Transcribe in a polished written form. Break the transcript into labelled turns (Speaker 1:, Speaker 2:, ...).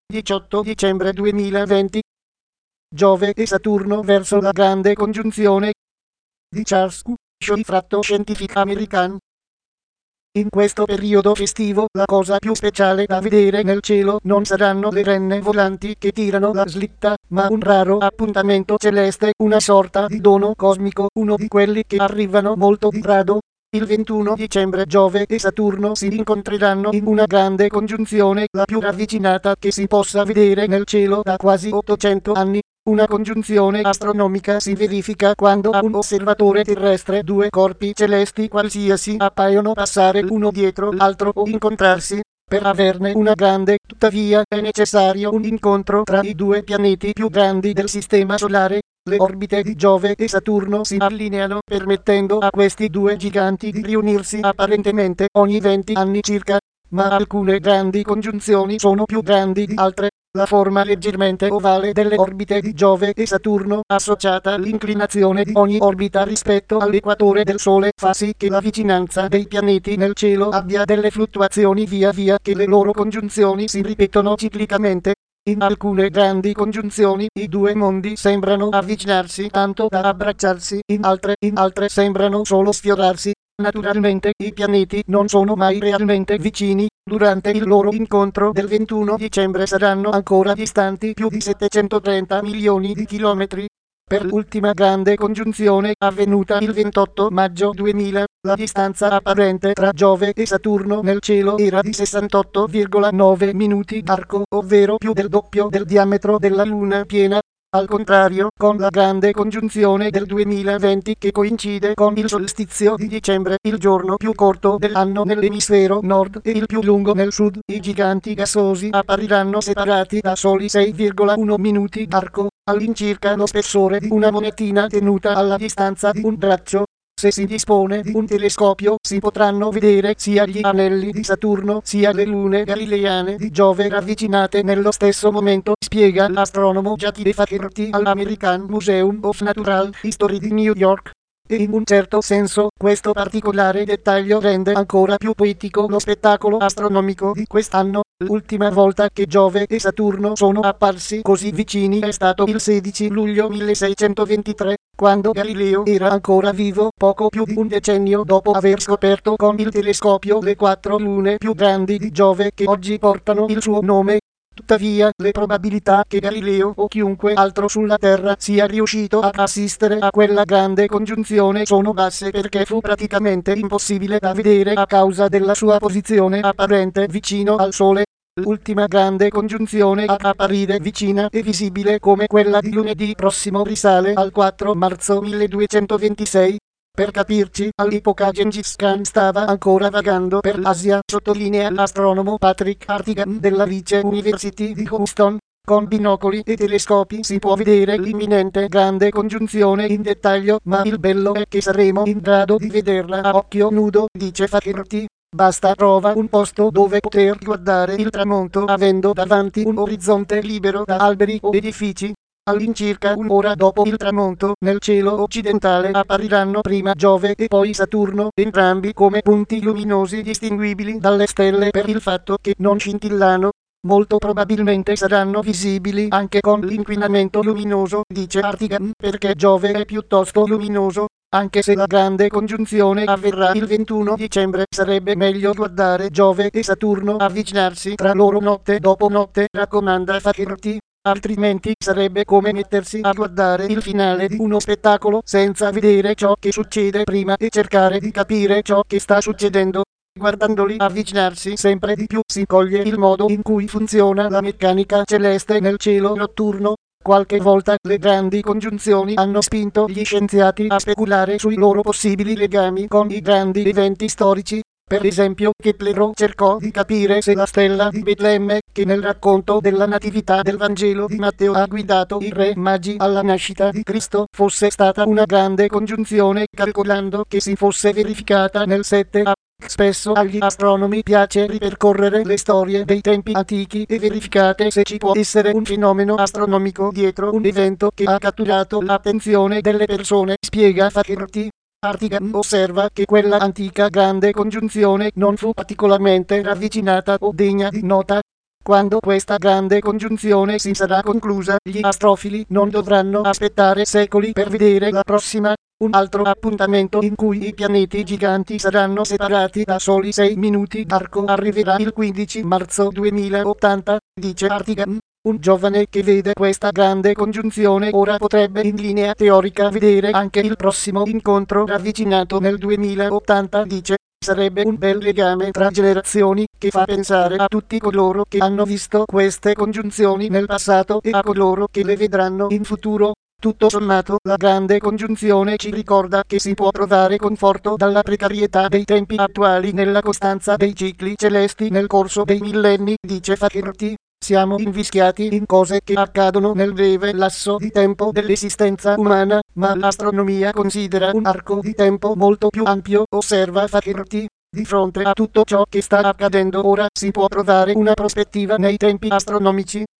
Speaker 1: 18 dicembre 2020. Giove e Saturno verso la grande congiunzione di Charles Q. Sciifratto Scientific American. In questo periodo festivo la cosa più speciale da vedere nel cielo non saranno le renne volanti che tirano la slitta, ma un raro appuntamento celeste, una sorta di dono cosmico, uno di quelli che arrivano molto di rado. Il 21 dicembre Giove e Saturno si incontreranno in una grande congiunzione, la più ravvicinata che si possa vedere nel cielo da quasi 800 anni. Una congiunzione astronomica si verifica quando a un osservatore terrestre due corpi celesti qualsiasi appaiono passare l'uno dietro l'altro o incontrarsi. Per averne una grande, tuttavia, è necessario un incontro tra i due pianeti più grandi del Sistema Solare. Le orbite di Giove e Saturno si allineano, permettendo a questi due giganti di riunirsi apparentemente ogni 20 anni circa. Ma alcune grandi congiunzioni sono più grandi di altre. La forma leggermente ovale delle orbite di Giove e Saturno, associata all'inclinazione di ogni orbita rispetto all'equatore del Sole, fa sì che la vicinanza dei pianeti nel cielo abbia delle fluttuazioni via via che le loro congiunzioni si ripetono ciclicamente. In alcune grandi congiunzioni i due mondi sembrano avvicinarsi tanto da abbracciarsi, in altre sembrano solo sfiorarsi. Naturalmente i pianeti non sono mai realmente vicini. Durante il loro incontro del 21 dicembre saranno ancora distanti più di 730 milioni di chilometri. Per l'ultima grande congiunzione avvenuta il 28 maggio 2000, la distanza apparente tra Giove e Saturno nel cielo era di 68,9 minuti d'arco, ovvero più del doppio del diametro della Luna piena. Al contrario, con la grande congiunzione del 2020 che coincide con il solstizio di dicembre, il giorno più corto dell'anno nell'emisfero nord e il più lungo nel sud, i giganti gassosi appariranno separati da soli 6,1 minuti d'arco, all'incirca lo spessore di una monetina tenuta alla distanza di un braccio. Se si dispone di un telescopio si potranno vedere sia gli anelli di Saturno sia le lune galileane di Giove ravvicinate nello stesso momento, spiega l'astronomo Jackie Faherty all'American Museum of Natural History di New York. E in un certo senso, questo particolare dettaglio rende ancora più poetico lo spettacolo astronomico di quest'anno. L'ultima volta che Giove e Saturno sono apparsi così vicini è stato il 16 luglio 1623, quando Galileo era ancora vivo, poco più di un decennio dopo aver scoperto con il telescopio le 4 lune più grandi di Giove che oggi portano il suo nome. Tuttavia, le probabilità che Galileo o chiunque altro sulla Terra sia riuscito ad assistere a quella grande congiunzione sono basse perché fu praticamente impossibile da vedere a causa della sua posizione apparente vicino al Sole. L'ultima grande congiunzione ad apparire vicina e visibile come quella di lunedì prossimo risale al 4 marzo 1226. Per capirci, all'epoca Gengis Khan stava ancora vagando per l'Asia, sottolinea l'astronomo Patrick Hartigan della Lice University di Houston. Con binocoli e telescopi si può vedere l'imminente grande congiunzione in dettaglio, ma il bello è che saremo in grado di vederla a occhio nudo, dice Faherty. Basta trova un posto dove poter guardare il tramonto avendo davanti un orizzonte libero da alberi o edifici. All'incirca un'ora dopo il tramonto, nel cielo occidentale appariranno prima Giove e poi Saturno, entrambi come punti luminosi distinguibili dalle stelle per il fatto che non scintillano. Molto probabilmente saranno visibili anche con l'inquinamento luminoso, dice Hartigan, perché Giove è piuttosto luminoso. Anche se la grande congiunzione avverrà il 21 dicembre, sarebbe meglio guardare Giove e Saturno avvicinarsi tra loro notte dopo notte, raccomanda Faherty. Altrimenti sarebbe come mettersi a guardare il finale di uno spettacolo senza vedere ciò che succede prima e cercare di capire ciò che sta succedendo. Guardandoli avvicinarsi sempre di più si coglie il modo in cui funziona la meccanica celeste nel cielo notturno. Qualche volta le grandi congiunzioni hanno spinto gli scienziati a speculare sui loro possibili legami con i grandi eventi storici. Per esempio, Kepler cercò di capire se la stella di Betlemme, che nel racconto della Natività del Vangelo di Matteo ha guidato i re magi alla nascita di Cristo, fosse stata una grande congiunzione, calcolando che si fosse verificata nel 7a. Spesso agli astronomi piace ripercorrere le storie dei tempi antichi e verificare se ci può essere un fenomeno astronomico dietro un evento che ha catturato l'attenzione delle persone, spiega Faherty. Hartigan osserva che quella antica grande congiunzione non fu particolarmente ravvicinata o degna di nota. Quando questa grande congiunzione si sarà conclusa, gli astrofili non dovranno aspettare secoli per vedere la prossima, un altro appuntamento in cui i pianeti giganti saranno separati da soli 6 minuti d'arco arriverà il 15 marzo 2080, dice Artigan. Un giovane che vede questa grande congiunzione ora potrebbe in linea teorica vedere anche il prossimo incontro ravvicinato nel 2080, dice. Sarebbe un bel legame tra generazioni, che fa pensare a tutti coloro che hanno visto queste congiunzioni nel passato e a coloro che le vedranno in futuro. Tutto sommato, la grande congiunzione ci ricorda che si può trovare conforto dalla precarietà dei tempi attuali nella costanza dei cicli celesti nel corso dei millenni, dice Fakerti. Siamo invischiati in cose che accadono nel breve lasso di tempo dell'esistenza umana, ma l'astronomia considera un arco di tempo molto più ampio, osserva Fakerti. Di fronte a tutto ciò che sta accadendo ora si può trovare una prospettiva nei tempi astronomici.